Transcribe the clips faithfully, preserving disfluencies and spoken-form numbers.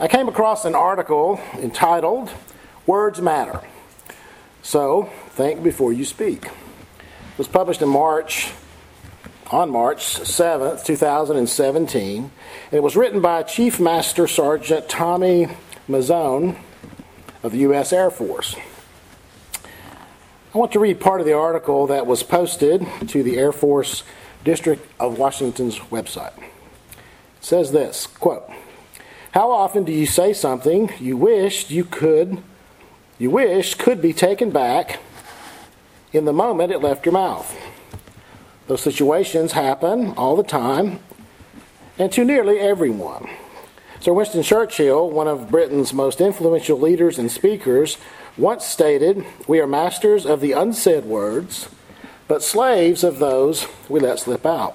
I came across an article entitled, Words Matter. So, think before you speak. It was published in March, on March seventh, two thousand seventeen, and it was written by Chief Master Sergeant Tommy Mazzone of the U S Air Force. I want to read part of the article that was posted to the Air Force District of Washington's website. It says this, quote, "How often do you say something you wished you could, you wished could be taken back in the moment it left your mouth? Those situations happen all the time and to nearly everyone. Sir Winston Churchill, one of Britain's most influential leaders and speakers, once stated, 'We are masters of the unsaid words, but slaves of those we let slip out.'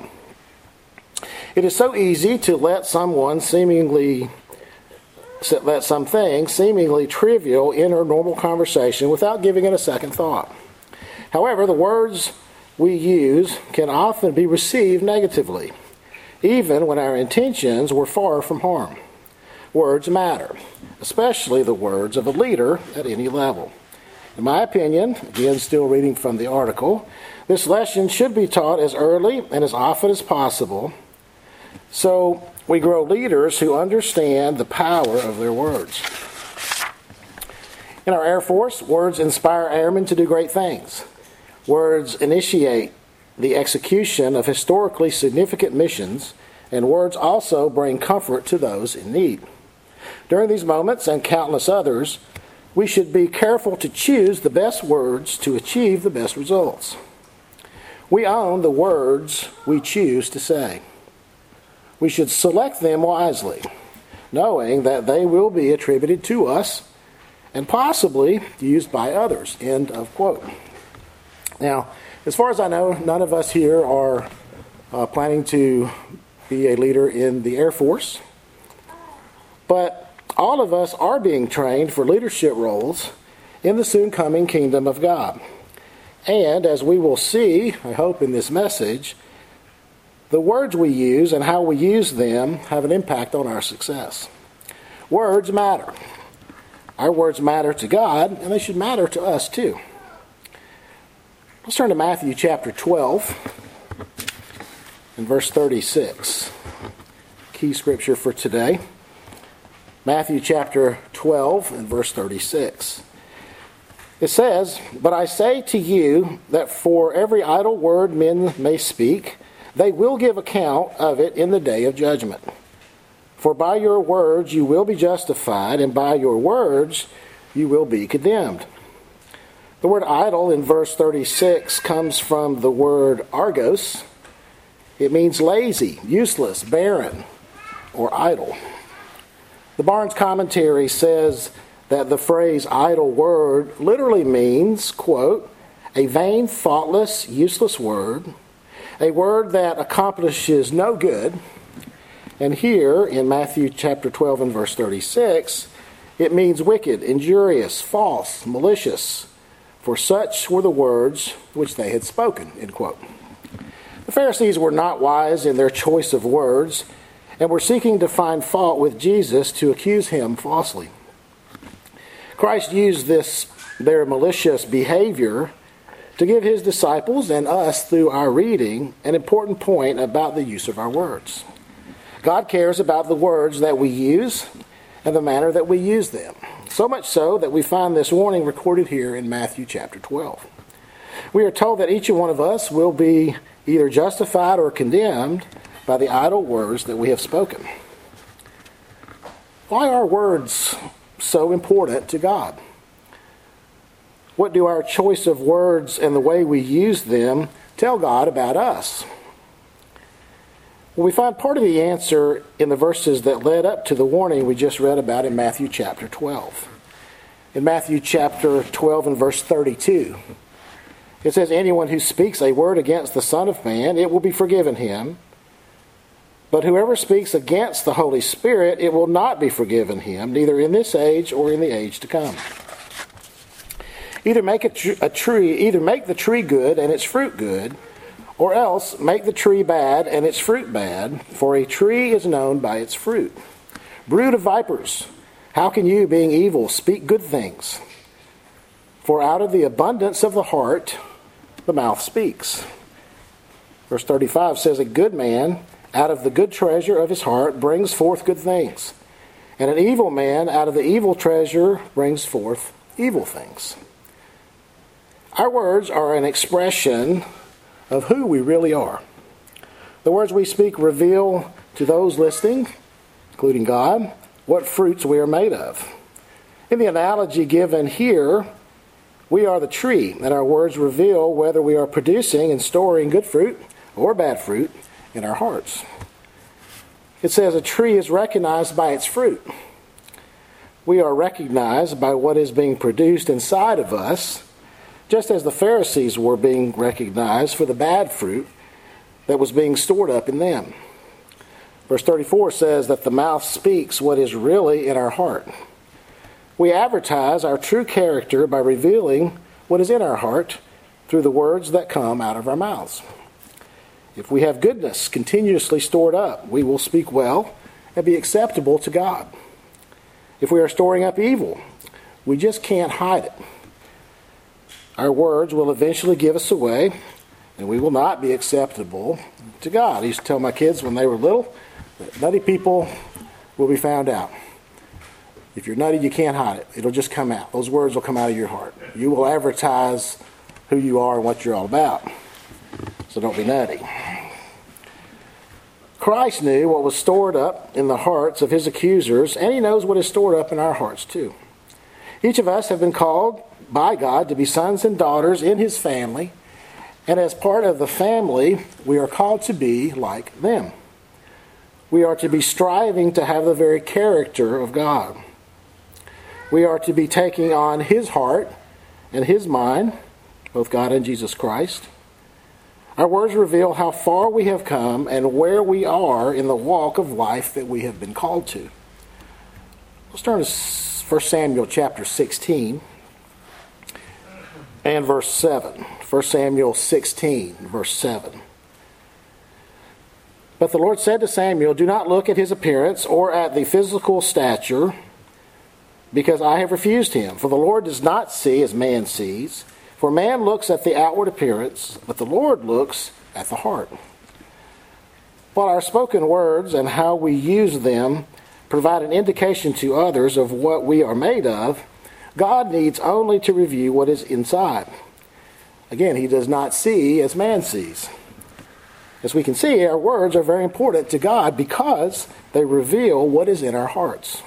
It is so easy to let someone seemingly let something seemingly trivial enter normal conversation without giving it a second thought. However, the words we use can often be received negatively, even when our intentions were far from harm. Words matter, especially the words of a leader at any level. In my opinion, again still reading from the article, this lesson should be taught as early and as often as possible so we grow leaders who understand the power of their words. In our Air Force, words inspire airmen to do great things. Words initiate the execution of historically significant missions, and words also bring comfort to those in need. During these moments and countless others, we should be careful to choose the best words to achieve the best results. We own the words we choose to say. We should select them wisely, knowing that they will be attributed to us and possibly used by others." End of quote. Now, as far as I know, none of us here are uh, planning to be a leader in the Air Force, but all of us are being trained for leadership roles in the soon coming kingdom of God. And as we will see, I hope in this message, the words we use and how we use them have an impact on our success. Words matter. Our words matter to God, and they should matter to us too. Let's turn to Matthew chapter twelve and verse thirty-six. Key scripture for today. Matthew chapter twelve and verse thirty-six. It says, "But I say to you that for every idle word men may speak, they will give account of it in the day of judgment. For by your words you will be justified, and by your words you will be condemned." The word idle in verse thirty-six comes from the word argos. It means lazy, useless, barren, or idle. The Barnes Commentary says that the phrase idle word literally means, quote, "a vain, thoughtless, useless word, a word that accomplishes no good." And here in Matthew chapter twelve and verse thirty-six, it means wicked, injurious, false, malicious, for such were the words which they had spoken, end quote. The Pharisees were not wise in their choice of words and were seeking to find fault with Jesus to accuse him falsely. Christ used this, their malicious behavior, to give his disciples and us through our reading an important point about the use of our words. God cares about the words that we use and the manner that we use them. So much so that we find this warning recorded here in Matthew chapter twelve. We are told that each one of us will be either justified or condemned by the idle words that we have spoken. Why are words so important to God? What do our choice of words and the way we use them tell God about us? Well, we find part of the answer in the verses that led up to the warning we just read about in Matthew chapter twelve. In Matthew chapter twelve and verse thirty-two, it says, "Anyone who speaks a word against the Son of Man, it will be forgiven him. But whoever speaks against the Holy Spirit, it will not be forgiven him, neither in this age or in the age to come. Either make a, tr- a tree, either make the tree good and its fruit good, or else make the tree bad and its fruit bad, for a tree is known by its fruit. Brood of vipers, How can you, being evil, speak good things? For out of the abundance of the heart, the mouth speaks. Verse thirty-five says, a good man out of the good treasure of his heart brings forth good things, and an evil man out of the evil treasure brings forth evil things. Our words are an expression of who we really are. The words we speak reveal to those listening, including God, what fruits we are made of. In the analogy given here, we are the tree, and our words reveal whether we are producing and storing good fruit or bad fruit in our hearts. It says a tree is recognized by its fruit. We are recognized by what is being produced inside of us, just as the Pharisees were being recognized for the bad fruit that was being stored up in them. Verse thirty-four says that the mouth speaks what is really in our heart. We advertise our true character by revealing what is in our heart through the words that come out of our mouths. If we have goodness continuously stored up, we will speak well and be acceptable to God. If we are storing up evil, we just can't hide it. Our words will eventually give us away, and we will not be acceptable to God. I used to tell my kids when they were little that nutty people will be found out. If you're nutty, you can't hide it. It'll just come out. Those words will come out of your heart. You will advertise who you are and what you're all about. So don't be nutty. Christ knew what was stored up in the hearts of his accusers, and he knows what is stored up in our hearts too. Each of us have been called by God to be sons and daughters in his family, and as part of the family, we are called to be like them. We are to be striving to have the very character of God. We are to be taking on his heart and his mind, both God and Jesus Christ. Our words reveal how far we have come and where we are in the walk of life that we have been called to. Let's turn to First Samuel chapter sixteen and verse seven. First Samuel sixteen, verse seven. But the Lord said to Samuel, do not look at his appearance or at the physical stature, because I have refused him. For the Lord does not see as man sees. For man looks at the outward appearance, but the Lord looks at the heart. While our spoken words and how we use them provide an indication to others of what we are made of, God needs only to review what is inside. Again, he does not see as man sees. As we can see, our words are very important to God because they reveal what is in our hearts.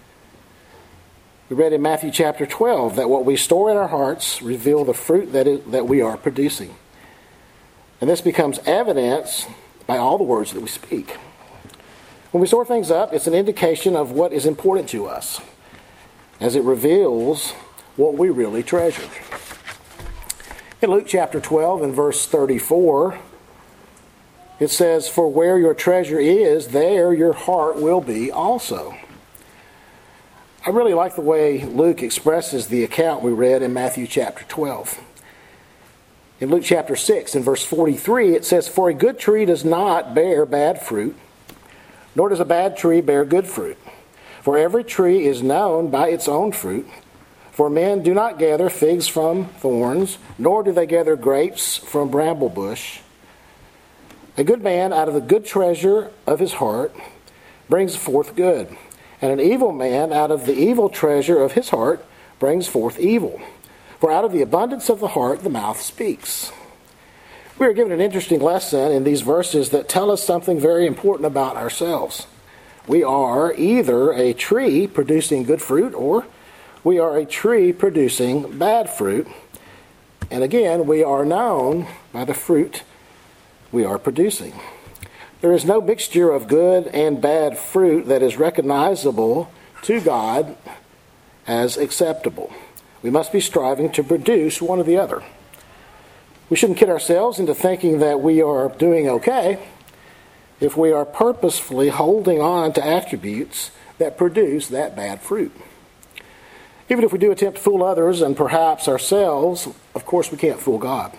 We read in Matthew chapter twelve that what we store in our hearts reveal the fruit that, is, that we are producing. And this becomes evidence by all the words that we speak. When we store things up, it's an indication of what is important to us, as it reveals what we really treasure. In Luke chapter twelve and verse thirty-four, it says, for where your treasure is, there your heart will be also. I really like the way Luke expresses the account we read in Matthew chapter twelve. In Luke chapter six and verse forty-three, it says, for a good tree does not bear bad fruit, nor does a bad tree bear good fruit. For every tree is known by its own fruit. For men do not gather figs from thorns, nor do they gather grapes from bramble bush. A good man out of the good treasure of his heart brings forth good, and an evil man out of the evil treasure of his heart brings forth evil. For out of the abundance of the heart the mouth speaks. We are given an interesting lesson in these verses that tell us something very important about ourselves. We are either a tree producing good fruit, or we are a tree producing bad fruit. And again, we are known by the fruit we are producing. There is no mixture of good and bad fruit that is recognizable to God as acceptable. We must be striving to produce one or the other. We shouldn't kid ourselves into thinking that we are doing okay if we are purposefully holding on to attributes that produce that bad fruit. Even if we do attempt to fool others and perhaps ourselves, of course we can't fool God.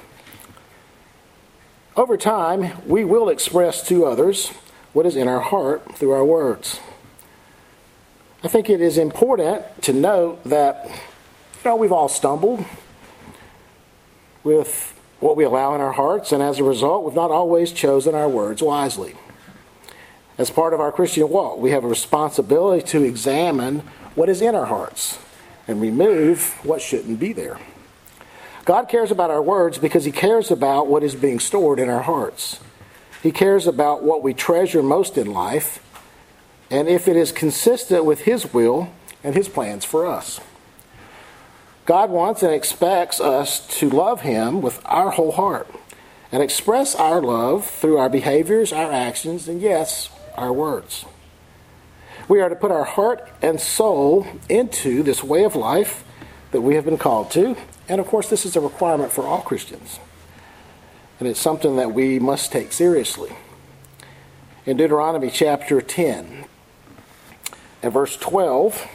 Over time, we will express to others what is in our heart through our words. I think it is important to note that, you know, we've all stumbled with what we allow in our hearts, and as a result, we've not always chosen our words wisely. As part of our Christian walk, we have a responsibility to examine what is in our hearts and remove what shouldn't be there. God cares about our words because he cares about what is being stored in our hearts. He cares about what we treasure most in life, and if it is consistent with his will and his plans for us. God wants and expects us to love him with our whole heart and express our love through our behaviors, our actions, and yes, our words. We are to put our heart and soul into this way of life that we have been called to. And of course, this is a requirement for all Christians. And it's something that we must take seriously. In Deuteronomy chapter ten and verse twelve,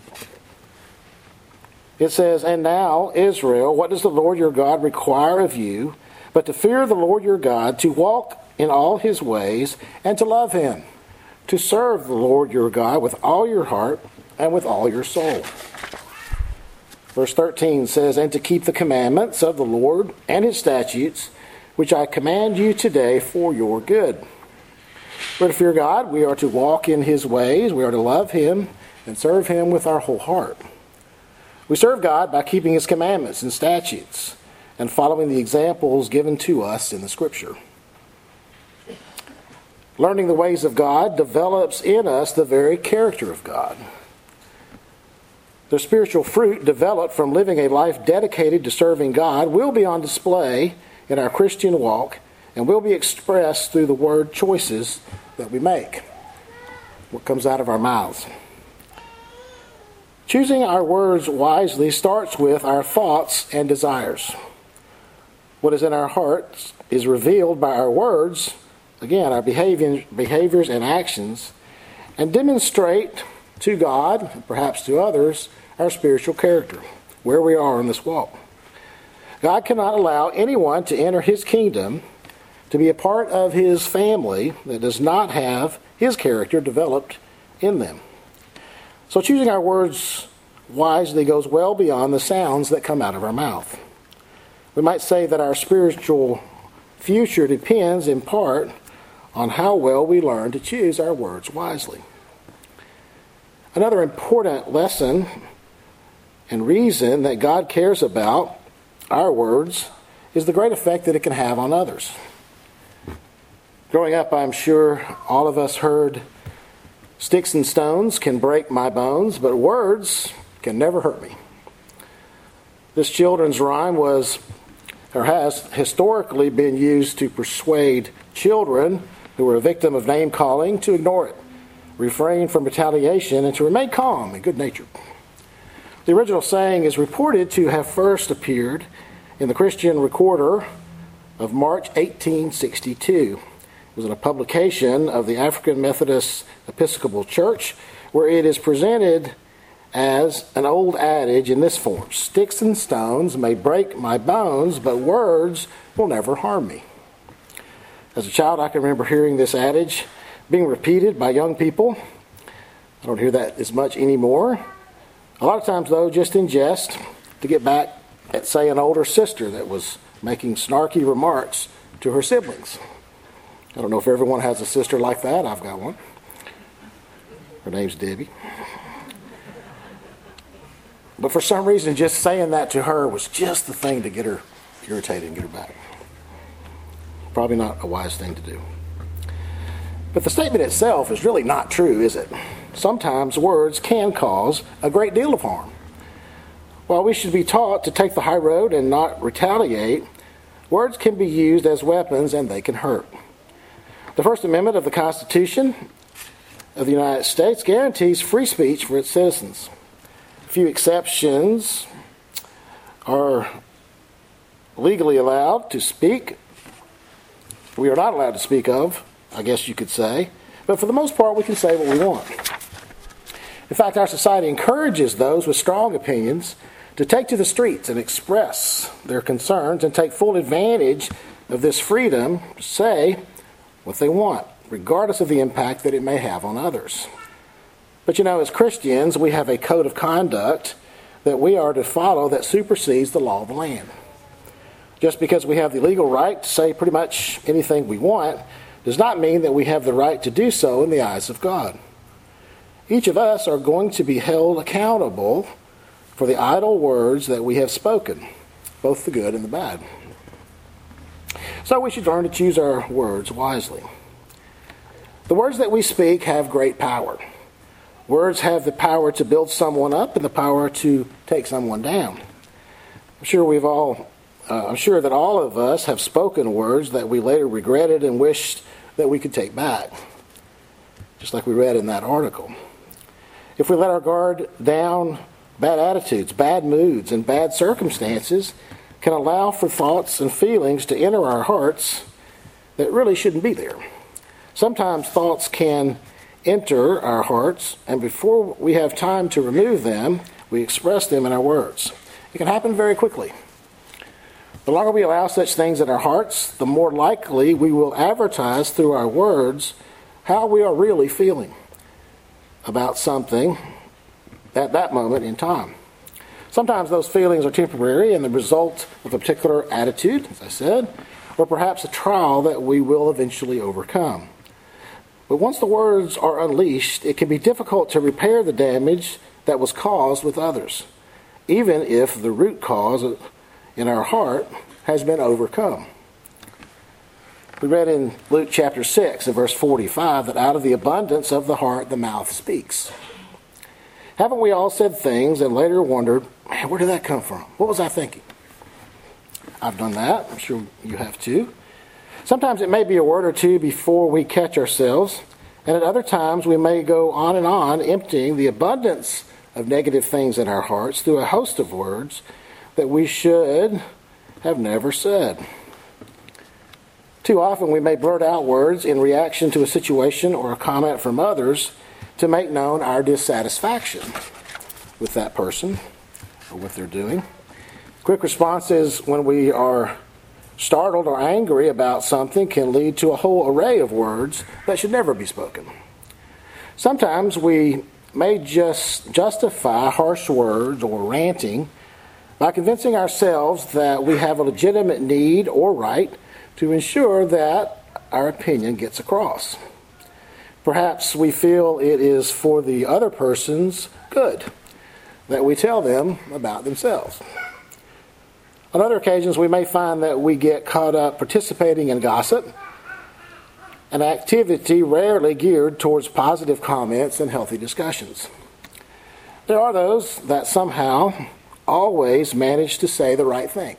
it says, "And now, Israel, what does the Lord your God require of you, but to fear the Lord your God, to walk in all his ways, and to love him, to serve the Lord your God with all your heart and with all your soul." Verse thirteen says, "And to keep the commandments of the Lord and his statutes, which I command you today for your good." We're to fear God. We are to walk in his ways. We are to love him and serve him with our whole heart. We serve God by keeping his commandments and statutes and following the examples given to us in the Scripture. Learning the ways of God develops in us the very character of God. The spiritual fruit developed from living a life dedicated to serving God will be on display in our Christian walk and will be expressed through the word choices that we make, what comes out of our mouths. Choosing our words wisely starts with our thoughts and desires. What is in our hearts is revealed by our words, again, our behavior, behaviors and actions, and demonstrate to God, and perhaps to others, our spiritual character, where we are in this walk. God cannot allow anyone to enter his kingdom, to be a part of his family, that does not have his character developed in them. So choosing our words wisely goes well beyond the sounds that come out of our mouth. We might say that our spiritual future depends in part on how well we learn to choose our words wisely. Another important lesson and reason that God cares about our words is the great effect that it can have on others. Growing up, I'm sure all of us heard, "Sticks and stones can break my bones, but words can never hurt me." This children's rhyme was, or has historically been used to persuade children who were a victim of name-calling to ignore it, refrain from retaliation, and to remain calm and good-natured. The original saying is reported to have first appeared in the Christian Recorder of March eighteen sixty-two. It was in a publication of the African Methodist Episcopal Church, where it is presented as an old adage in this form: "Sticks and stones may break my bones, but words will never harm me." As a child, I can remember hearing this adage being repeated by young people. I don't hear that as much anymore. A lot of times, though, just in jest, to get back at, say, an older sister that was making snarky remarks to her siblings. I don't know if everyone has a sister like that. I've got one. Her name's Debbie. But for some reason, just saying that to her was just the thing to get her irritated and get her back. Probably not a wise thing to do. But the statement itself is really not true, is it? Sometimes words can cause a great deal of harm. While we should be taught to take the high road and not retaliate, words can be used as weapons and they can hurt. The First Amendment of the Constitution of the United States guarantees free speech for its citizens. A few exceptions are legally allowed to speak. We are not allowed to speak of, I guess you could say. But for the most part, we can say what we want. In fact, our society encourages those with strong opinions to take to the streets and express their concerns and take full advantage of this freedom to say what they want, regardless of the impact that it may have on others. But you know, as Christians, we have a code of conduct that we are to follow that supersedes the law of the land. Just because we have the legal right to say pretty much anything we want does not mean that we have the right to do so in the eyes of God. Each of us are going to be held accountable for the idle words that we have spoken, both the good and the bad. So we should learn to choose our words wisely. The words that we speak have great power. Words have the power to build someone up and the power to take someone down. I'm sure we've all, uh, I'm sure that all of us have spoken words that we later regretted and wished that we could take back, just like we read in that article. If we let our guard down, bad attitudes, bad moods, and bad circumstances can allow for thoughts and feelings to enter our hearts that really shouldn't be there. Sometimes thoughts can enter our hearts, and before we have time to remove them, we express them in our words. It can happen very quickly. The longer we allow such things in our hearts, the more likely we will advertise through our words how we are really feeling about something at that moment in time. Sometimes those feelings are temporary and the result of a particular attitude, as I said, or perhaps a trial that we will eventually overcome. But once the words are unleashed, it can be difficult to repair the damage that was caused with others, even if the root cause in our heart has been overcome. We read in Luke chapter six and verse forty-five that out of the abundance of the heart the mouth speaks. Haven't we all said things and later wondered, man, where did that come from? What was I thinking? I've done that. I'm sure you have too. Sometimes it may be a word or two before we catch ourselves, and at other times we may go on and on emptying the abundance of negative things in our hearts through a host of words that we should have never said. Too often we may blurt out words in reaction to a situation or a comment from others to make known our dissatisfaction with that person or what they're doing. Quick responses when we are startled or angry about something can lead to a whole array of words that should never be spoken. Sometimes we may just justify harsh words or ranting by convincing ourselves that we have a legitimate need or right to ensure that our opinion gets across. Perhaps we feel it is for the other person's good that we tell them about themselves. On other occasions, we may find that we get caught up participating in gossip, an activity rarely geared towards positive comments and healthy discussions. There are those that somehow always manage to say the right thing.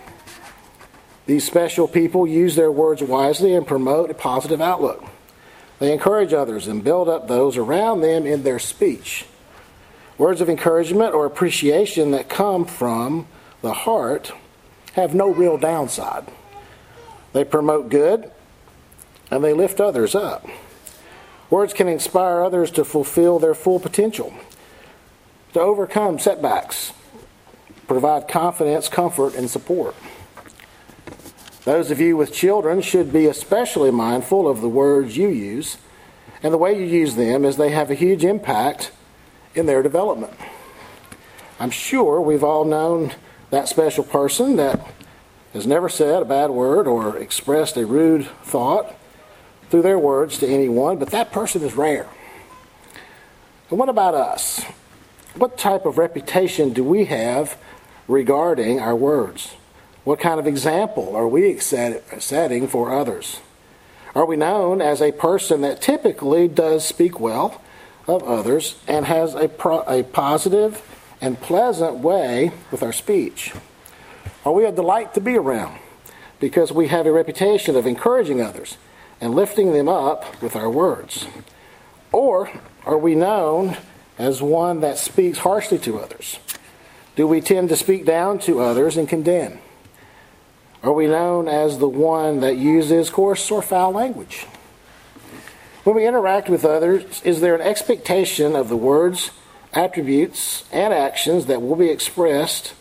These special people use their words wisely and promote a positive outlook. They encourage others and build up those around them in their speech. Words of encouragement or appreciation that come from the heart have no real downside. They promote good and they lift others up. Words can inspire others to fulfill their full potential, to overcome setbacks, provide confidence, comfort, and support. Those of you with children should be especially mindful of the words you use and the way you use them, as they have a huge impact in their development. I'm sure we've all known that special person that has never said a bad word or expressed a rude thought through their words to anyone, but that person is rare. And what about us? What type of reputation do we have regarding our words? What kind of example are we setting for others? Are we known as a person that typically does speak well of others and has a, pro- a positive and pleasant way with our speech? Are we a delight to be around because we have a reputation of encouraging others and lifting them up with our words? Or are we known as one that speaks harshly to others? Do we tend to speak down to others and condemn? Are we known as the one that uses coarse or foul language? When we interact with others, is there an expectation of the words, attributes, and actions that will be expressed?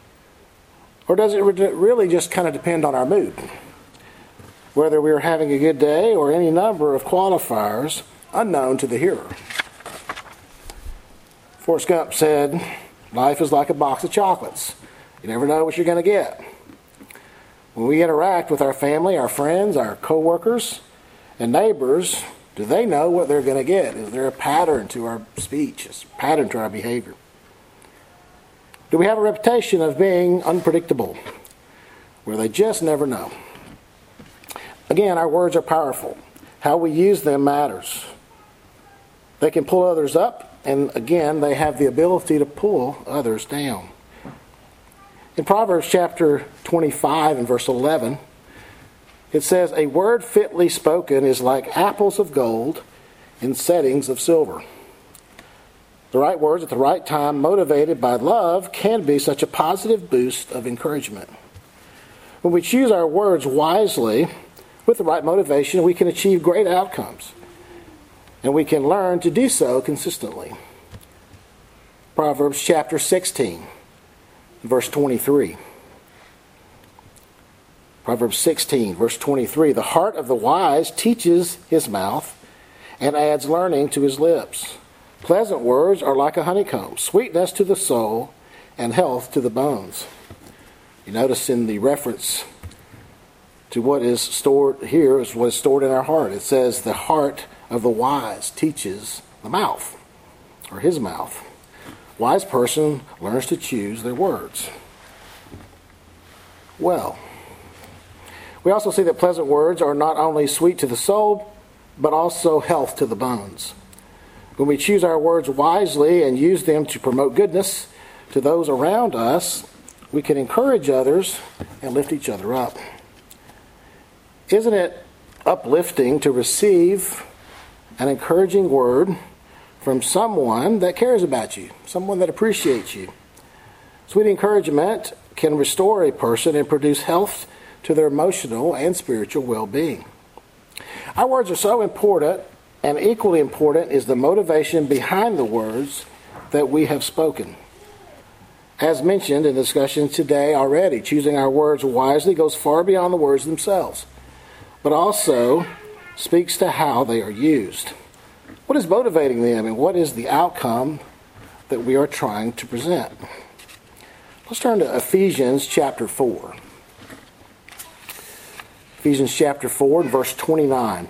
Or does it really just kind of depend on our mood? Whether we're having a good day or any number of qualifiers unknown to the hearer. Forrest Gump said, life is like a box of chocolates. You never know what you're going to get. When we interact with our family, our friends, our co-workers, and neighbors, do they know what they're going to get? Is there a pattern to our speech, a pattern to our behavior? Do we have a reputation of being unpredictable, where they just never know? Again, our words are powerful. How we use them matters. They can pull others up, and again, they have the ability to pull others down. In Proverbs chapter twenty-five and verse eleven, it says, a word fitly spoken is like apples of gold in settings of silver. The right words at the right time, motivated by love, can be such a positive boost of encouragement. When we choose our words wisely, with the right motivation, we can achieve great outcomes. And we can learn to do so consistently. Proverbs chapter sixteen, verse twenty-three. Proverbs sixteen, verse twenty-three. The heart of the wise teaches his mouth and adds learning to his lips. Pleasant words are like a honeycomb, sweetness to the soul and health to the bones. You notice in the reference to what is stored here is what is stored in our heart. It says the heart of the wise teaches the mouth, or his mouth. Wise person learns to choose their words well. We also see that pleasant words are not only sweet to the soul, but also health to the bones. When we choose our words wisely and use them to promote goodness to those around us, we can encourage others and lift each other up. Isn't it uplifting to receive an encouraging word from someone that cares about you, someone that appreciates you? Sweet encouragement can restore a person and produce health to their emotional and spiritual well-being. Our words are so important, and equally important is the motivation behind the words that we have spoken. As mentioned in discussion today already, choosing our words wisely goes far beyond the words themselves, but also speaks to how they are used. What is motivating them, and what is the outcome that we are trying to present? Let's turn to Ephesians chapter four. Ephesians chapter four and verse twenty-nine.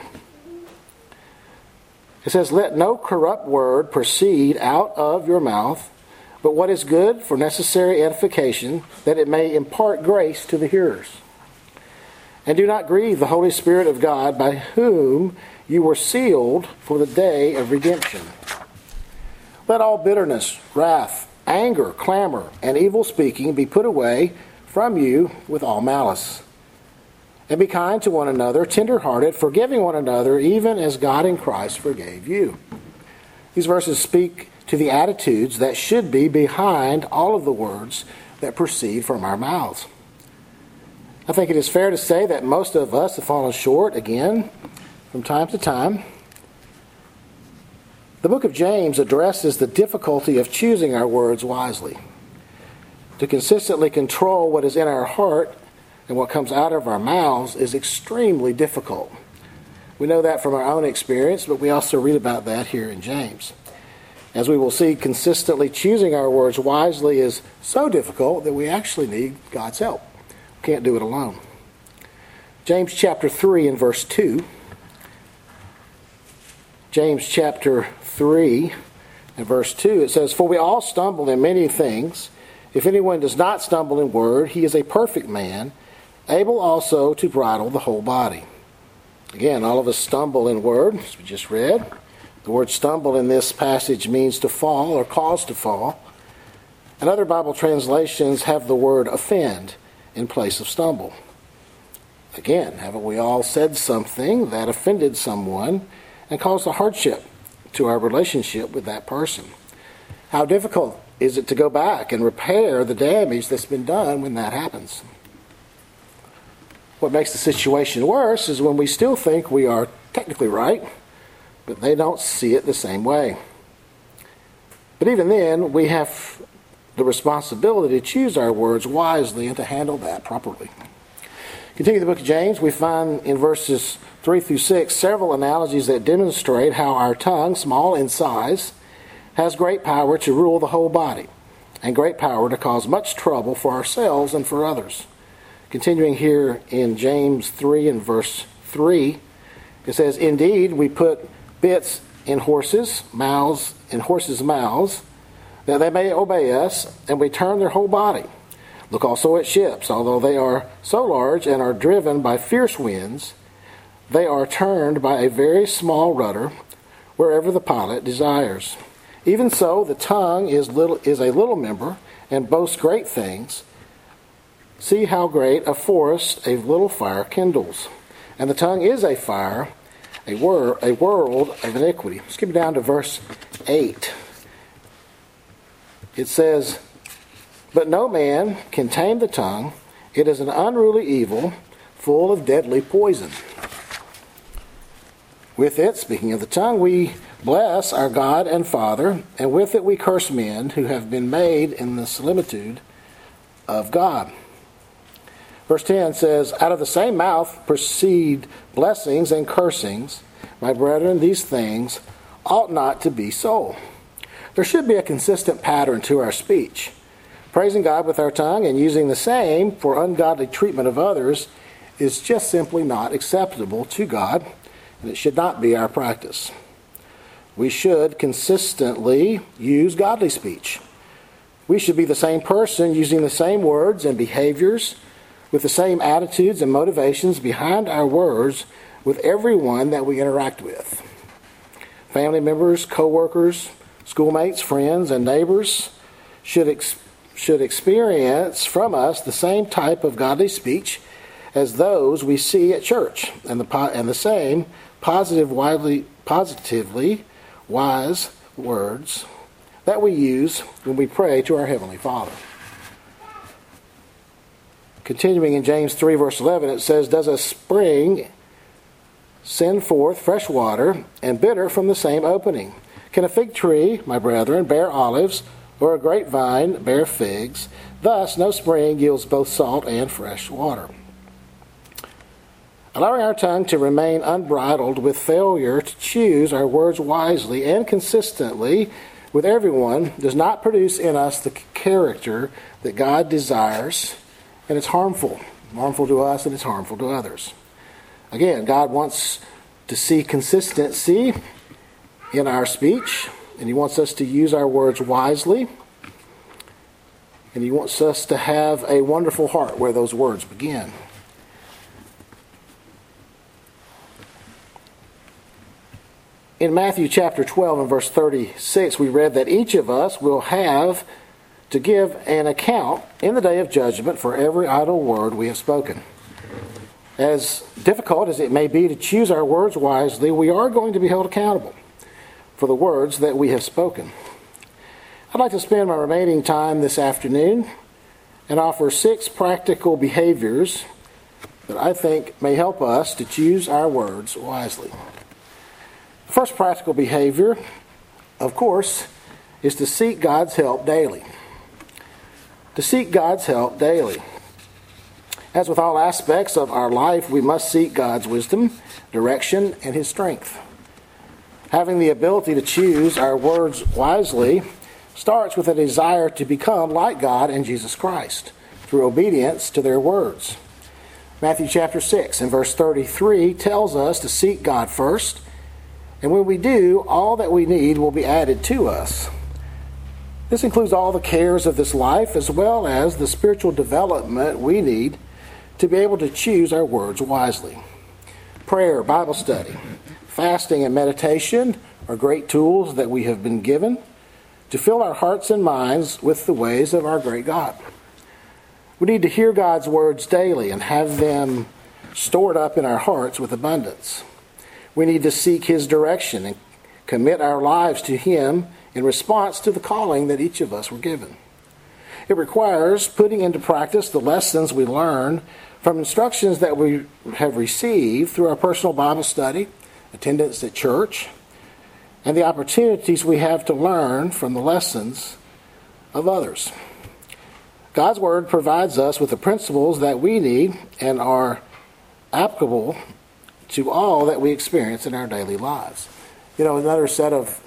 It says, let no corrupt word proceed out of your mouth, but what is good for necessary edification, that it may impart grace to the hearers. And do not grieve the Holy Spirit of God, by whom you were sealed for the day of redemption. Let all bitterness, wrath, anger, clamor, and evil speaking be put away from you with all malice. And be kind to one another, tender-hearted, forgiving one another, even as God in Christ forgave you. These verses speak to the attitudes that should be behind all of the words that proceed from our mouths. I think it is fair to say that most of us have fallen short, again, from time to time. The book of James addresses the difficulty of choosing our words wisely. To consistently control what is in our heart and what comes out of our mouths is extremely difficult. We know that from our own experience, but we also read about that here in James. As we will see, consistently choosing our words wisely is so difficult that we actually need God's help. We can't do it alone. James chapter three and verse two. James chapter three and verse two, it says, for we all stumble in many things. If anyone does not stumble in word, he is a perfect man, able also to bridle the whole body. Again, all of us stumble in word, as we just read. The word stumble in this passage means to fall or cause to fall. And other Bible translations have the word offend in place of stumble. Again, haven't we all said something that offended someone and caused a hardship to our relationship with that person? How difficult is it to go back and repair the damage that's been done when that happens? What makes the situation worse is when we still think we are technically right, but they don't see it the same way. But even then, we have the responsibility to choose our words wisely and to handle that properly. Continue the book of James. We find in verses three through six several analogies that demonstrate how our tongue, small in size, has great power to rule the whole body, and great power to cause much trouble for ourselves and for others. Continuing here in James three and verse three, it says, "Indeed, we put bits in horses' mouths, in horses' mouths, that they may obey us, and we turn their whole body. Look also at ships, although they are so large and are driven by fierce winds, they are turned by a very small rudder wherever the pilot desires. Even so, the tongue is little is a little member and boasts great things. See how great a forest a little fire kindles. And the tongue is a fire, a, wor- a world of iniquity." Skip down to verse eight. It says, "But no man can tame the tongue. It is an unruly evil, full of deadly poison. With it," speaking of the tongue, "we bless our God and Father, and with it we curse men who have been made in the similitude of God." Verse ten says, "Out of the same mouth proceed blessings and cursings. My brethren, these things ought not to be so." There should be a consistent pattern to our speech. Praising God with our tongue and using the same for ungodly treatment of others is just simply not acceptable to God, and it should not be our practice. We should consistently use godly speech. We should be the same person using the same words and behaviors with the same attitudes and motivations behind our words with everyone that we interact with. Family members, co-workers, schoolmates, friends, and neighbors should ex- should experience from us the same type of godly speech as those we see at church, and the po- and the same positive, widely, positively wise words that we use when we pray to our Heavenly Father. Continuing in James three, verse eleven, it says, "Does a spring send forth fresh water and bitter from the same opening? Can a fig tree, my brethren, bear olives, or a grapevine bear figs? Thus no spring yields both salt and fresh water." Allowing our tongue to remain unbridled with failure to choose our words wisely and consistently with everyone does not produce in us the character that God desires, and it's harmful. Harmful to us and it's harmful to others. Again, God wants to see consistency in our speech, and He wants us to use our words wisely, and He wants us to have a wonderful heart where those words begin. In Matthew chapter twelve and verse thirty-six, we read that each of us will have to give an account in the day of judgment for every idle word we have spoken. As difficult as it may be to choose our words wisely, we are going to be held accountable for the words that we have spoken. I'd like to spend my remaining time this afternoon and offer six practical behaviors that I think may help us to choose our words wisely. The first practical behavior, of course, is to seek God's help daily. To seek God's help daily. As with all aspects of our life, we must seek God's wisdom, direction, and His strength. Having the ability to choose our words wisely starts with a desire to become like God and Jesus Christ through obedience to their words. Matthew chapter six and verse thirty-three tells us to seek God first, and when we do, all that we need will be added to us. This includes all the cares of this life as well as the spiritual development we need to be able to choose our words wisely. Prayer, Bible study, fasting, and meditation are great tools that we have been given to fill our hearts and minds with the ways of our great God. We need to hear God's words daily and have them stored up in our hearts with abundance. We need to seek His direction and commit our lives to Him in response to the calling that each of us were given. It requires putting into practice the lessons we learn from instructions that we have received through our personal Bible study, attendance at church, and the opportunities we have to learn from the lessons of others. God's Word provides us with the principles that we need and are applicable to all that we experience in our daily lives. You know, another set of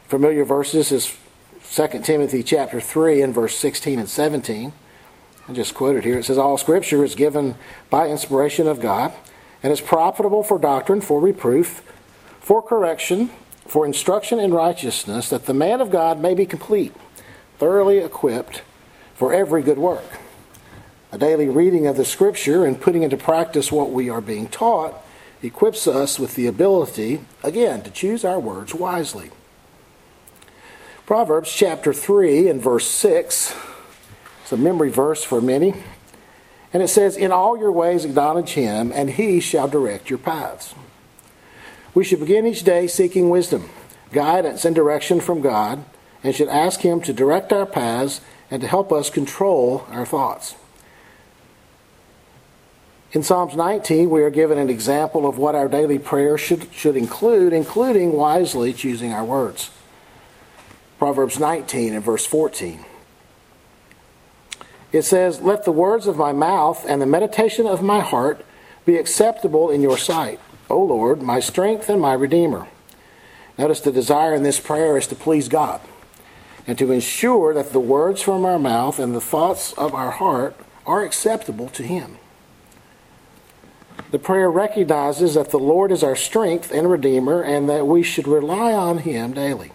Familiar verses is Second Timothy chapter three and verse sixteen and seventeen. I just quoted here. It says, all Scripture is given by inspiration of God and is profitable for doctrine, for reproof, for correction, for instruction in righteousness, that the man of God may be complete, thoroughly equipped for every good work. A daily reading of the Scripture and putting into practice what we are being taught equips us with the ability, again, to choose our words wisely. Proverbs chapter three and verse six. It's a memory verse for many. And it says, in all your ways acknowledge him, and he shall direct your paths. We should begin each day seeking wisdom, guidance, and direction from God, and should ask him to direct our paths and to help us control our thoughts. In Psalms nineteen, we are given an example of what our daily prayer should, should include, including wisely choosing our words. Proverbs nineteen and verse fourteen. It says, let the words of my mouth and the meditation of my heart be acceptable in your sight, O Lord, my strength and my Redeemer. Notice the desire in this prayer is to please God and to ensure that the words from our mouth and the thoughts of our heart are acceptable to him. The prayer recognizes that the Lord is our strength and Redeemer and that we should rely on him daily.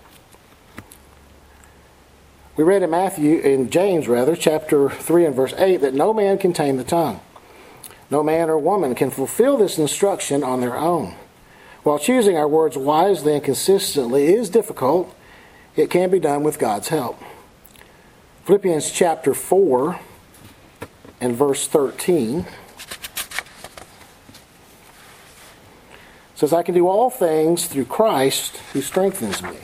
We read in Matthew, in James rather, chapter three and verse eight, that no man can tame the tongue. No man or woman can fulfill this instruction on their own. While choosing our words wisely and consistently is difficult, it can be done with God's help. Philippians chapter four and verse thirteen says, I can do all things through Christ who strengthens me.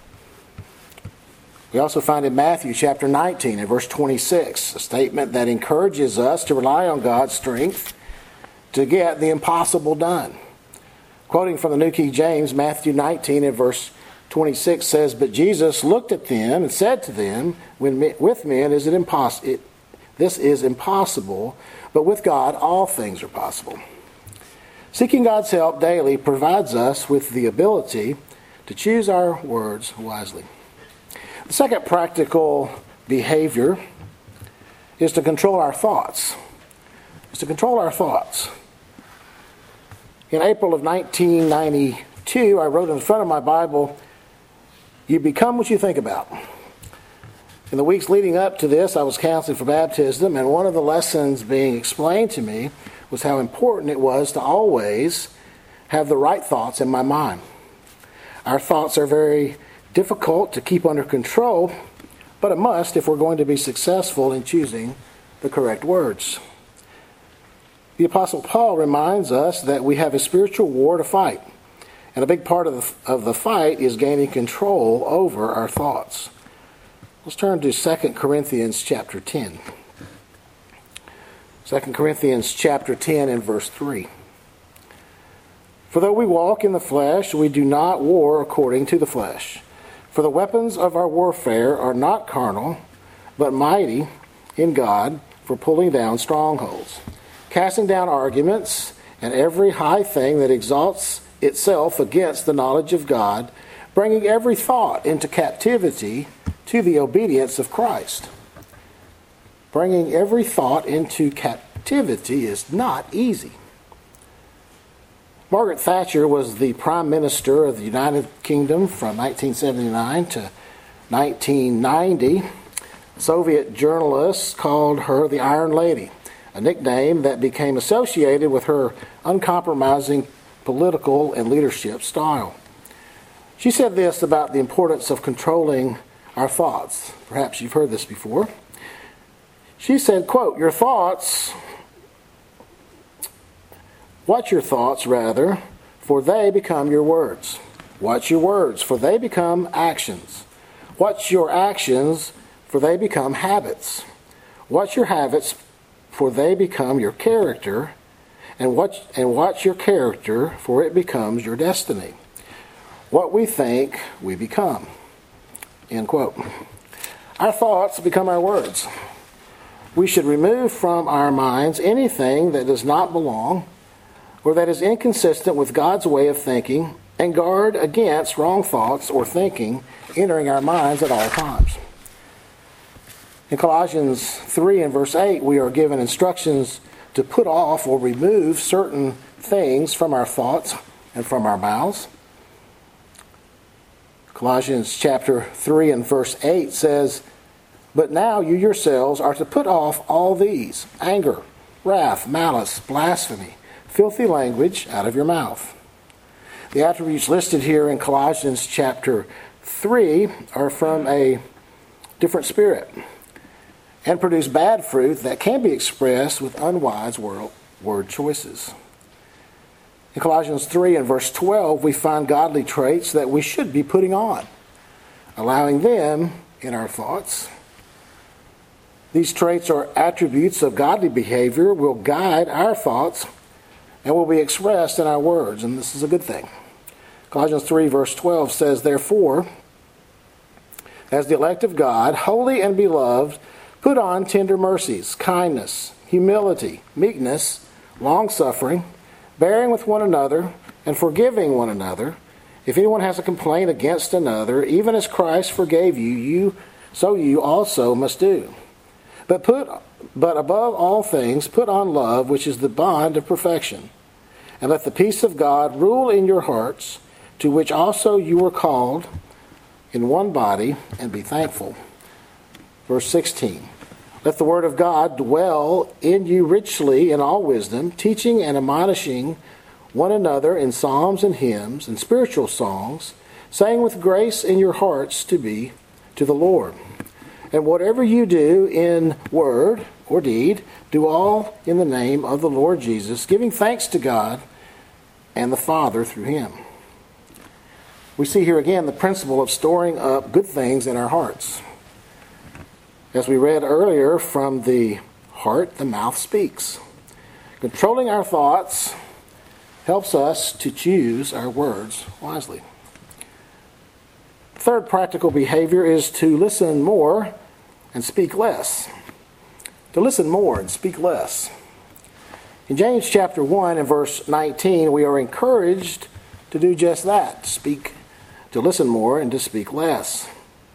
We also find in Matthew chapter nineteen and verse twenty-six a statement that encourages us to rely on God's strength to get the impossible done. Quoting from the New King James, Matthew nineteen and verse twenty-six says, but Jesus looked at them and said to them, when with men is it impossible? It, this is impossible, but with God all things are possible. Seeking God's help daily provides us with the ability to choose our words wisely. The second practical behavior is to control our thoughts. Is to control our thoughts. In April of nineteen ninety-two, I wrote in the front of my Bible, you become what you think about. In the weeks leading up to this, I was counseling for baptism, and one of the lessons being explained to me was how important it was to always have the right thoughts in my mind. Our thoughts are very difficult to keep under control, but a must if we're going to be successful in choosing the correct words. The Apostle Paul reminds us that we have a spiritual war to fight, and a big part of the, of the fight is gaining control over our thoughts. Let's turn to Second Corinthians chapter ten. Second Corinthians chapter ten and verse three. For though we walk in the flesh, we do not war according to the flesh. For the weapons of our warfare are not carnal, but mighty in God for pulling down strongholds, casting down arguments and every high thing that exalts itself against the knowledge of God, bringing every thought into captivity to the obedience of Christ. Bringing every thought into captivity is not easy. Margaret Thatcher was the Prime Minister of the United Kingdom from nineteen seventy-nine to nineteen ninety. Soviet journalists called her the Iron Lady, a nickname that became associated with her uncompromising political and leadership style. She said this about the importance of controlling our thoughts. Perhaps you've heard this before. She said, quote, your thoughts... Watch your thoughts, rather, for they become your words. Watch your words, for they become actions. Watch your actions, for they become habits. Watch your habits, for they become your character. And watch, and watch your character, for it becomes your destiny. What we think, we become. End quote. Our thoughts become our words. We should remove from our minds anything that does not belong or that is inconsistent with God's way of thinking and guard against wrong thoughts or thinking entering our minds at all times. In Colossians three and verse eight, we are given instructions to put off or remove certain things from our thoughts and from our mouths. Colossians chapter three and verse eight says, "But now you yourselves are to put off all these, anger, wrath, malice, blasphemy, filthy language out of your mouth." The attributes listed here in Colossians chapter three are from a different spirit and produce bad fruit that can be expressed with unwise word choices. In Colossians three and verse twelve, we find godly traits that we should be putting on, allowing them in our thoughts. These traits or attributes of godly behavior will guide our thoughts and will be expressed in our words, and this is a good thing. Colossians three verse twelve says, "Therefore, as the elect of God, holy and beloved, put on tender mercies, kindness, humility, meekness, long-suffering, bearing with one another, and forgiving one another. If anyone has a complaint against another, even as Christ forgave you, you so you also must do. But put, but above all things, put on love, which is the bond of perfection. And let the peace of God rule in your hearts, to which also you were called in one body, and be thankful." Verse sixteen, "Let the word of God dwell in you richly in all wisdom, teaching and admonishing one another in psalms and hymns and spiritual songs, saying with grace in your hearts to be to the Lord. And whatever you do in word or deed, do all in the name of the Lord Jesus, giving thanks to God and the Father through him." We see here again the principle of storing up good things in our hearts. As we read earlier, from the heart, the mouth speaks. Controlling our thoughts helps us to choose our words wisely. Third practical behavior is to listen more and speak less. To listen more and speak less. In James chapter one and verse nineteen, we are encouraged to do just that, to speak, to listen more and to speak less.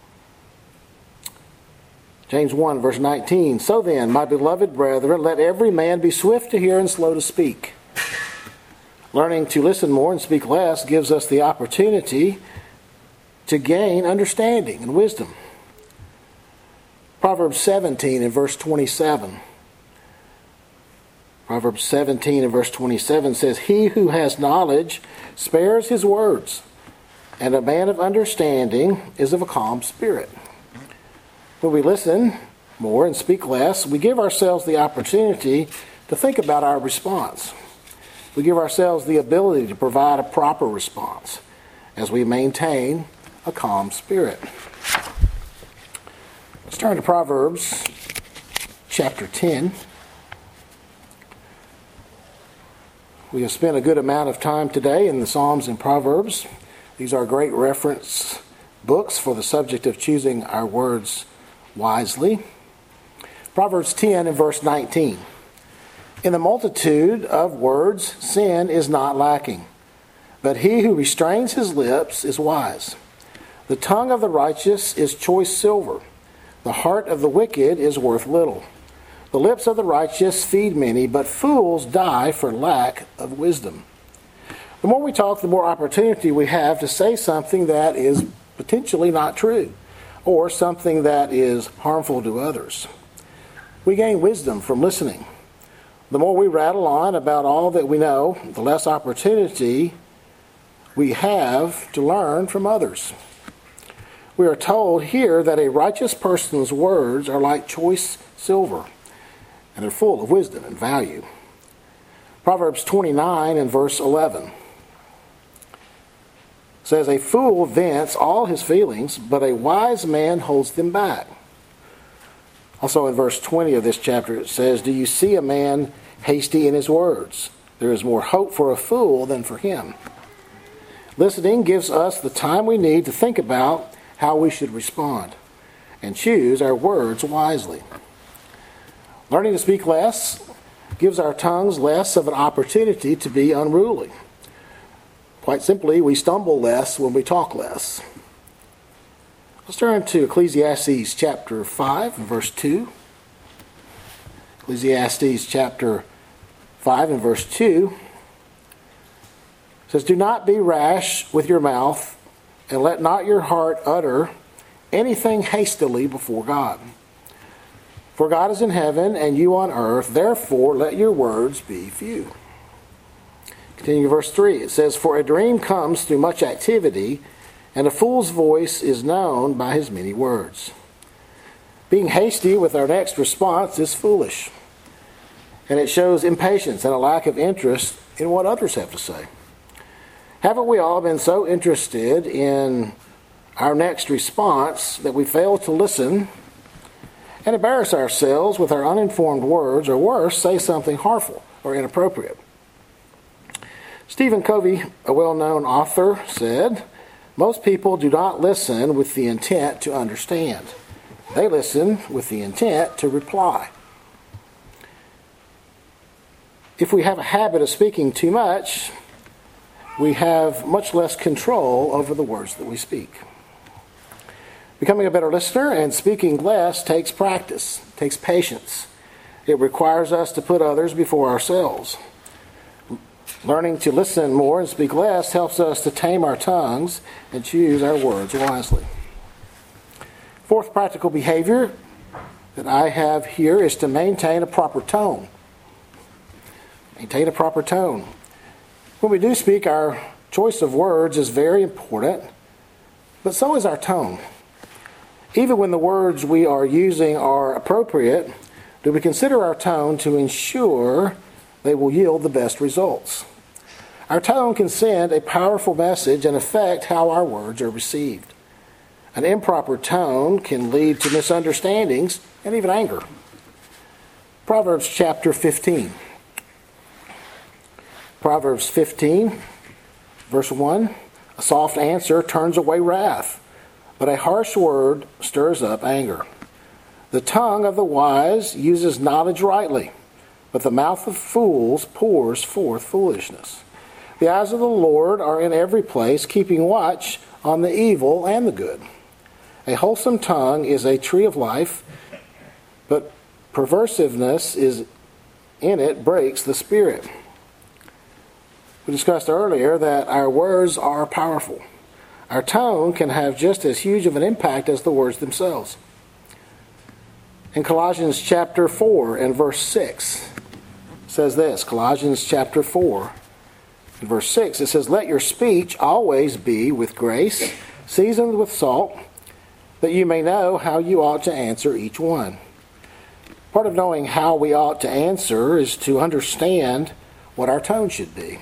James one verse nineteen, "So then, my beloved brethren, let every man be swift to hear and slow to speak." Learning to listen more and speak less gives us the opportunity to gain understanding and wisdom. Proverbs seventeen and verse twenty-seven. Proverbs seventeen and verse twenty-seven says, "He who has knowledge spares his words, and a man of understanding is of a calm spirit." When we listen more and speak less, we give ourselves the opportunity to think about our response. We give ourselves the ability to provide a proper response as we maintain a calm spirit. Let's turn to Proverbs chapter ten. We have spent a good amount of time today in the Psalms and Proverbs. These are great reference books for the subject of choosing our words wisely. Proverbs ten and verse nineteen. "In the multitude of words sin is not lacking, but he who restrains his lips is wise. The tongue of the righteous is choice silver. The heart of the wicked is worth little. The lips of the righteous feed many, but fools die for lack of wisdom." The more we talk, the more opportunity we have to say something that is potentially not true, or something that is harmful to others. We gain wisdom from listening. The more we rattle on about all that we know, the less opportunity we have to learn from others. We are told here that a righteous person's words are like choice silver, and they're full of wisdom and value. Proverbs twenty-nine and verse eleven says, "A fool vents all his feelings, but a wise man holds them back." Also in verse twenty of this chapter it says, "Do you see a man hasty in his words? There is more hope for a fool than for him." Listening gives us the time we need to think about how we should respond and choose our words wisely. Learning to speak less gives our tongues less of an opportunity to be unruly. Quite simply, we stumble less when we talk less. Let's turn to Ecclesiastes chapter five and verse two. Ecclesiastes chapter five and verse two says, "Do not be rash with your mouth, and let not your heart utter anything hastily before God. For God is in heaven, and you on earth, therefore let your words be few." Continue verse three. It says, "For a dream comes through much activity, and a fool's voice is known by his many words." Being hasty with our next response is foolish, and it shows impatience and a lack of interest in what others have to say. Haven't we all been so interested in our next response that we fail to listen and embarrass ourselves with our uninformed words, or worse, say something harmful or inappropriate? Stephen Covey, a well-known author, said, "Most people do not listen with the intent to understand. They listen with the intent to reply." If we have a habit of speaking too much, we have much less control over the words that we speak. Becoming a better listener and speaking less takes practice, takes patience. It requires us to put others before ourselves. Learning to listen more and speak less helps us to tame our tongues and choose our words wisely. Fourth practical behavior that I have here is to maintain a proper tone. Maintain a proper tone. When we do speak, our choice of words is very important, but so is our tone. Even when the words we are using are appropriate, do we consider our tone to ensure they will yield the best results? Our tone can send a powerful message and affect how our words are received. An improper tone can lead to misunderstandings and even anger. Proverbs chapter fifteen. Proverbs fifteen, verse one, "A soft answer turns away wrath, but a harsh word stirs up anger. The tongue of the wise uses knowledge rightly, but the mouth of fools pours forth foolishness. The eyes of the Lord are in every place, keeping watch on the evil and the good. A wholesome tongue is a tree of life, but perversiveness is in it breaks the spirit." We discussed earlier that our words are powerful. Our tone can have just as huge of an impact as the words themselves. In Colossians chapter four and verse six, it says this, Colossians chapter four and verse six, it says, "Let your speech always be with grace, seasoned with salt, that you may know how you ought to answer each one." Part of knowing how we ought to answer is to understand what our tone should be.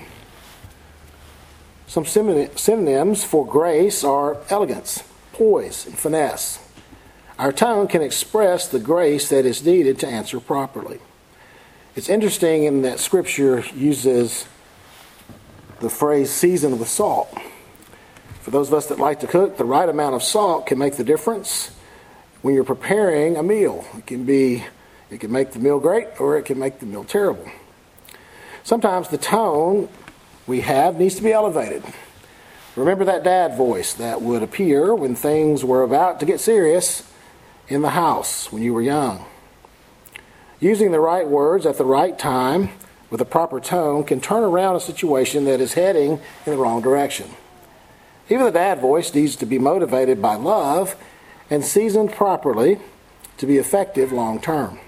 Some synonyms for grace are elegance, poise, and finesse. Our tone can express the grace that is needed to answer properly. It's interesting in that Scripture uses the phrase "seasoned with salt." For those of us that like to cook, the right amount of salt can make the difference when you're preparing a meal. It can be, it can make the meal great, or it can make the meal terrible. Sometimes the tone we have needs to be elevated. Remember that dad voice that would appear when things were about to get serious in the house when you were young. Using the right words at the right time with a proper tone can turn around a situation that is heading in the wrong direction. Even the dad voice needs to be motivated by love and seasoned properly to be effective long term.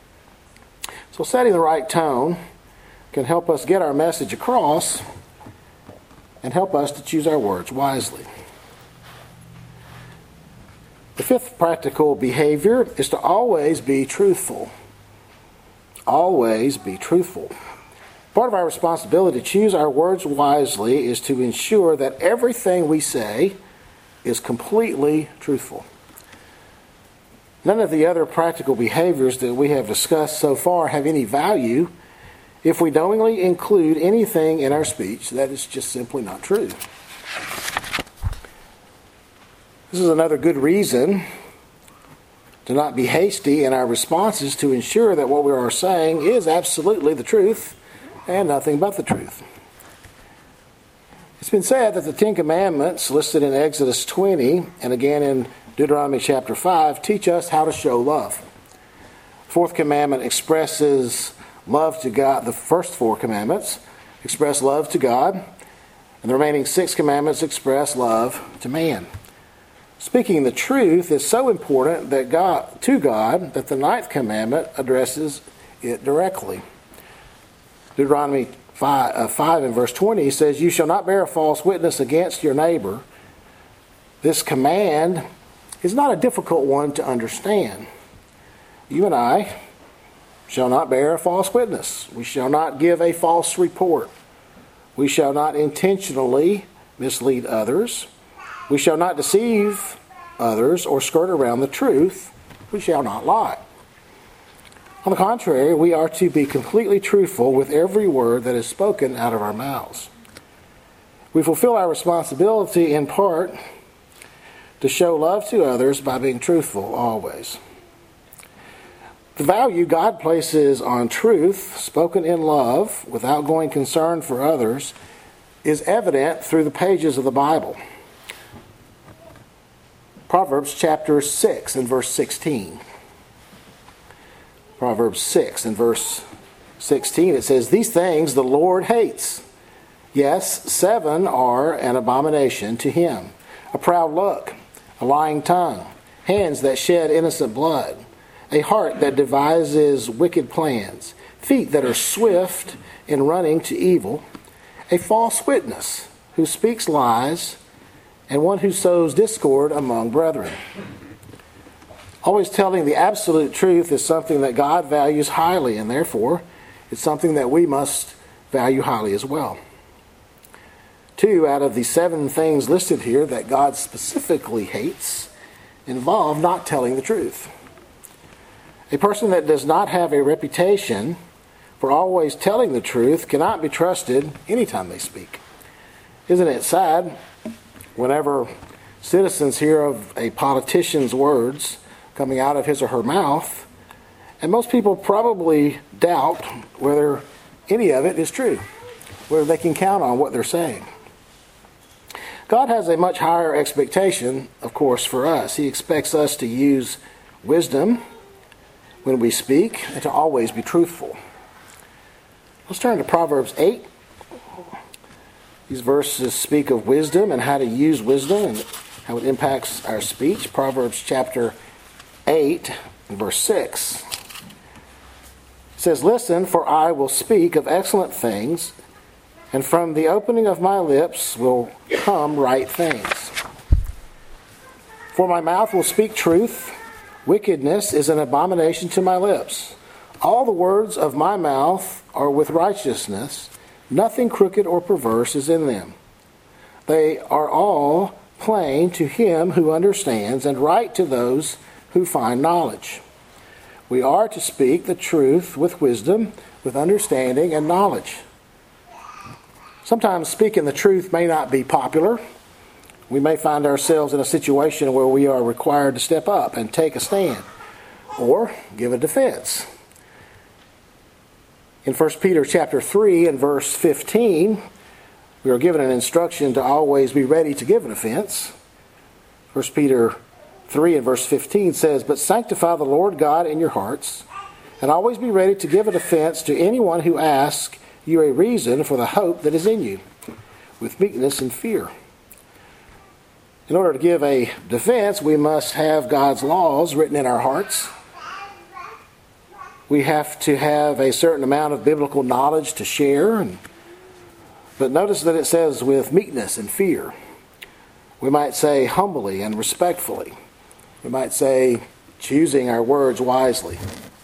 So setting the right tone can help us get our message across and help us to choose our words wisely. The fifth practical behavior is to always be truthful. Always be truthful. Part of our responsibility to choose our words wisely is to ensure that everything we say is completely truthful. None of the other practical behaviors that we have discussed so far have any value if we knowingly include anything in our speech that is just simply not true. This is another good reason to not be hasty in our responses, to ensure that what we are saying is absolutely the truth and nothing but the truth. It's been said that the Ten Commandments listed in Exodus twenty and again in Deuteronomy chapter five teach us how to show love. The fourth commandment expresses love to God. The first four commandments express love to God, and the remaining six commandments express love to man. Speaking the truth is so important that God, to God that the ninth commandment addresses it directly. Deuteronomy five, uh, five and verse twenty says, "You shall not bear a false witness against your neighbor." This command is not a difficult one to understand. You and I shall not bear a false witness. We shall not give a false report. We shall not intentionally mislead others. We shall not deceive others or skirt around the truth. We shall not lie. On the contrary, we are to be completely truthful with every word that is spoken out of our mouths. We fulfill our responsibility in part to show love to others by being truthful always. The value God places on truth, spoken in love, with outgoing concern for others, is evident through the pages of the Bible. Proverbs chapter six and verse sixteen. Proverbs six and verse sixteen, it says, "These things the Lord hates. Yes, seven are an abomination to him. A proud look, a lying tongue, hands that shed innocent blood, a heart that devises wicked plans, feet that are swift in running to evil, a false witness who speaks lies, and one who sows discord among brethren." Always telling the absolute truth is something that God values highly, and therefore it's something that we must value highly as well. Two out of the seven things listed here that God specifically hates involve not telling the truth. A person that does not have a reputation for always telling the truth cannot be trusted anytime they speak. Isn't it sad whenever citizens hear of a politician's words coming out of his or her mouth, and most people probably doubt whether any of it is true, whether they can count on what they're saying. God has a much higher expectation, of course, for us. He expects us to use wisdom when we speak and to always be truthful. Let's turn to Proverbs eight. These verses speak of wisdom and how to use wisdom and how it impacts our speech. Proverbs chapter eight, verse six. It says, "Listen, for I will speak of excellent things, and from the opening of my lips will come right things. For my mouth will speak truth. Wickedness is an abomination to my lips. All the words of my mouth are with righteousness. Nothing crooked or perverse is in them. They are all plain to him who understands, and right to those who find knowledge." We are to speak the truth with wisdom, with understanding and knowledge. Sometimes speaking the truth may not be popular. We may find ourselves in a situation where we are required to step up and take a stand or give a defense. In First Peter chapter three and verse fifteen, we are given an instruction to always be ready to give a defense. First Peter three and verse fifteen says, "But sanctify the Lord God in your hearts, and always be ready to give a defense to anyone who asks you a reason for the hope that is in you, with meekness and fear." In order to give a defense, we must have God's laws written in our hearts. We have to have a certain amount of biblical knowledge to share. But notice that it says with meekness and fear. We might say humbly and respectfully. We might say choosing our words wisely.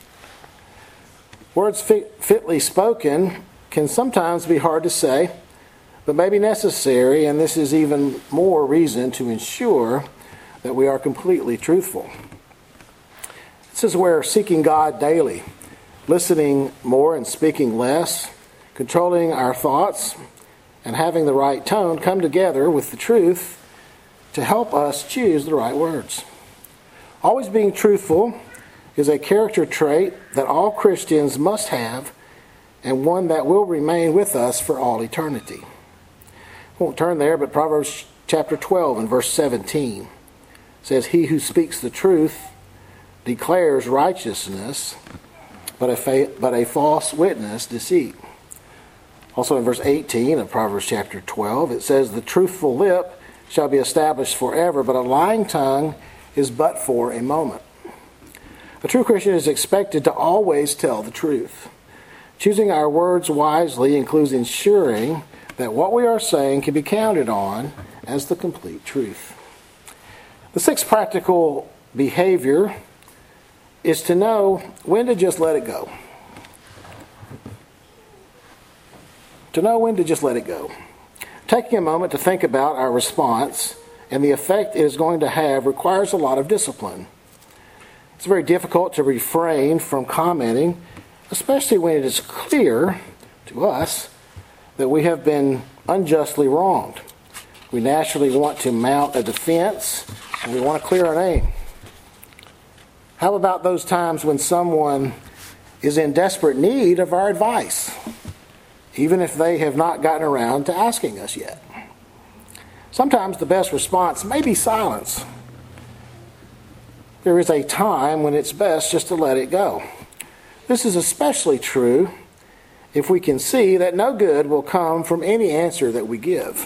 Words fit, fitly spoken can sometimes be hard to say, but may be necessary, and this is even more reason to ensure that we are completely truthful. This is where seeking God daily, listening more and speaking less, controlling our thoughts, and having the right tone come together with the truth to help us choose the right words. Always being truthful is a character trait that all Christians must have, and one that will remain with us for all eternity. I won't turn there, but Proverbs chapter twelve and verse seventeen says, "He who speaks the truth declares righteousness, but a, fa- but a false witness deceit." Also in verse eighteen of Proverbs chapter twelve, it says, "The truthful lip shall be established forever, but a lying tongue is but for a moment." A true Christian is expected to always tell the truth. Choosing our words wisely includes ensuring that what we are saying can be counted on as the complete truth. The sixth practical behavior is to know when to just let it go. To know when to just let it go. Taking a moment to think about our response and the effect it is going to have requires a lot of discipline. It's very difficult to refrain from commenting, especially when it is clear to us that we have been unjustly wronged. We naturally want to mount a defense, and we want to clear our name. How about those times when someone is in desperate need of our advice, even if they have not gotten around to asking us yet? Sometimes the best response may be silence. There is a time when it's best just to let it go. This is especially true if we can see that no good will come from any answer that we give.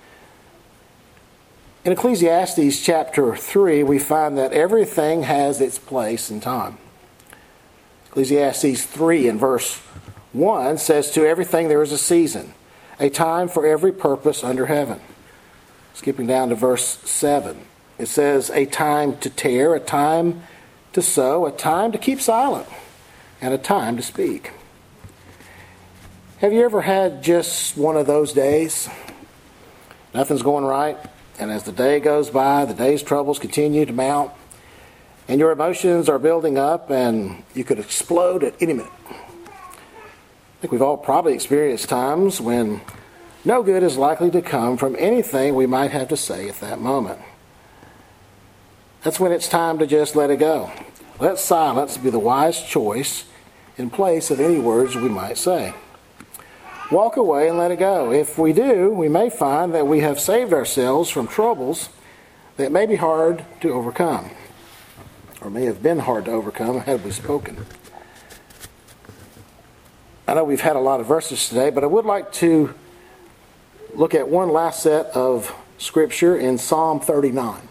In Ecclesiastes chapter three, we find that everything has its place and time. Ecclesiastes three and verse one says, "To everything there is a season, a time for every purpose under heaven." Skipping down to verse seven, it says, "A time to tear, a time to sow, a time to keep silent, and a time to speak." Have you ever had just one of those days? Nothing's going right, and as the day goes by, the day's troubles continue to mount, and your emotions are building up, and you could explode at any minute. I think we've all probably experienced times when no good is likely to come from anything we might have to say at that moment. That's when it's time to just let it go. Let silence be the wise choice in place of any words we might say. Walk away and let it go. If we do, we may find that we have saved ourselves from troubles that may be hard to overcome, or may have been hard to overcome had we spoken. I know we've had a lot of verses today, but I would like to look at one last set of scripture in Psalm thirty-nine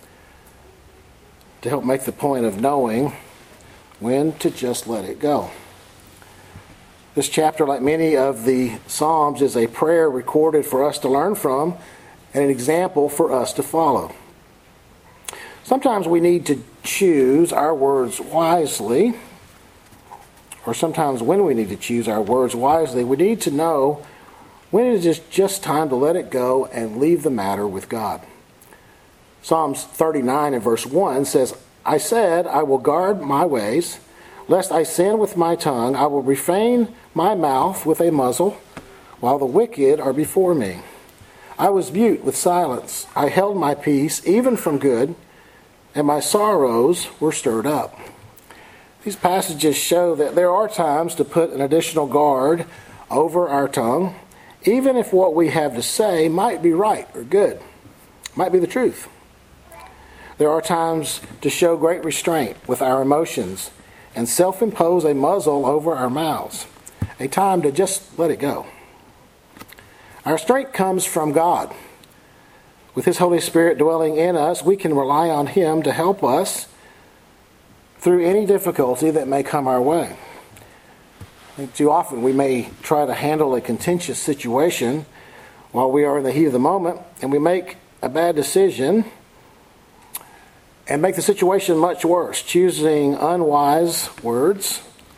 to help make the point of knowing when to just let it go. This chapter, like many of the Psalms, is a prayer recorded for us to learn from and an example for us to follow. Sometimes we need to choose our words wisely, or sometimes when we need to choose our words wisely, we need to know when it is just time to let it go and leave the matter with God. Psalms thirty-nine and verse one says, "I said, I will guard my ways, lest I sin with my tongue. I will refrain my mouth with a muzzle, while the wicked are before me. I was mute with silence. I held my peace, even from good, and my sorrows were stirred up." These passages show that there are times to put an additional guard over our tongue, even if what we have to say might be right or good, might be the truth. There are times to show great restraint with our emotions and self-impose a muzzle over our mouths, a time to just let it go. Our strength comes from God. With His Holy Spirit dwelling in us, we can rely on Him to help us through any difficulty that may come our way. I think too often we may try to handle a contentious situation while we are in the heat of the moment, and we make a bad decision and make the situation much worse, choosing unwise words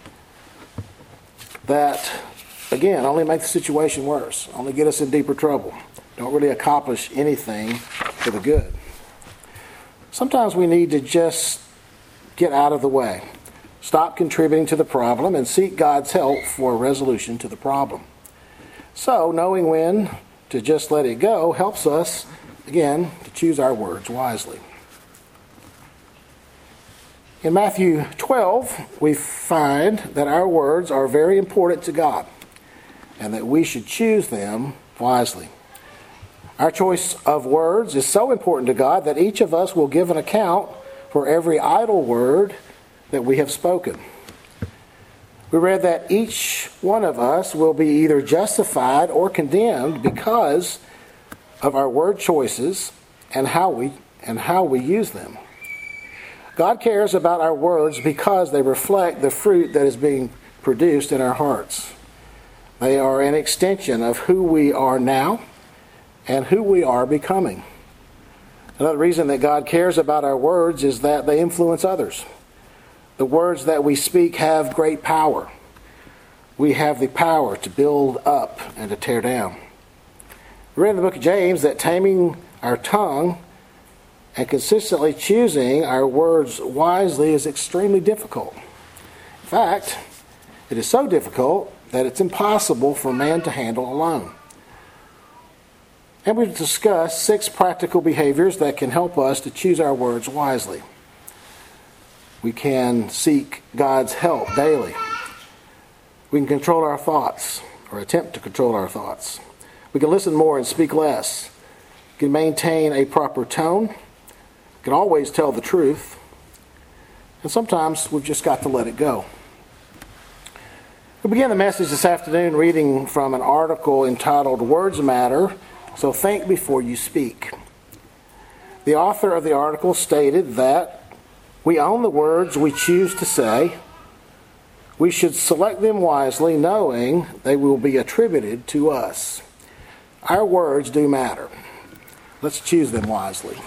that, again, only make the situation worse, only get us in deeper trouble, don't really accomplish anything for the good. Sometimes we need to just get out of the way, stop contributing to the problem, and seek God's help for a resolution to the problem. So, knowing when to just let it go helps us, again, to choose our words wisely. In Matthew twelve, we find that our words are very important to God and that we should choose them wisely. Our choice of words is so important to God that each of us will give an account for every idle word that we have spoken. We read that each one of us will be either justified or condemned because of our word choices and how we and how we use them. God cares about our words because they reflect the fruit that is being produced in our hearts. They are an extension of who we are now and who we are becoming. Another reason that God cares about our words is that they influence others. The words that we speak have great power. We have the power to build up and to tear down. We read in the book of James that taming our tongue and consistently choosing our words wisely is extremely difficult. In fact, it is so difficult that it's impossible for man to handle alone. And we've discussed six practical behaviors that can help us to choose our words wisely. We can seek God's help daily. We can control our thoughts, or attempt to control our thoughts. We can listen more and speak less. We can maintain a proper tone. We can always tell the truth. And sometimes we've just got to let it go. We begin the message this afternoon reading from an article entitled Words Matter, So Think Before You Speak. The author of the article stated that we own the words we choose to say. We should select them wisely, knowing they will be attributed to us. Our words do matter. Let's choose them wisely.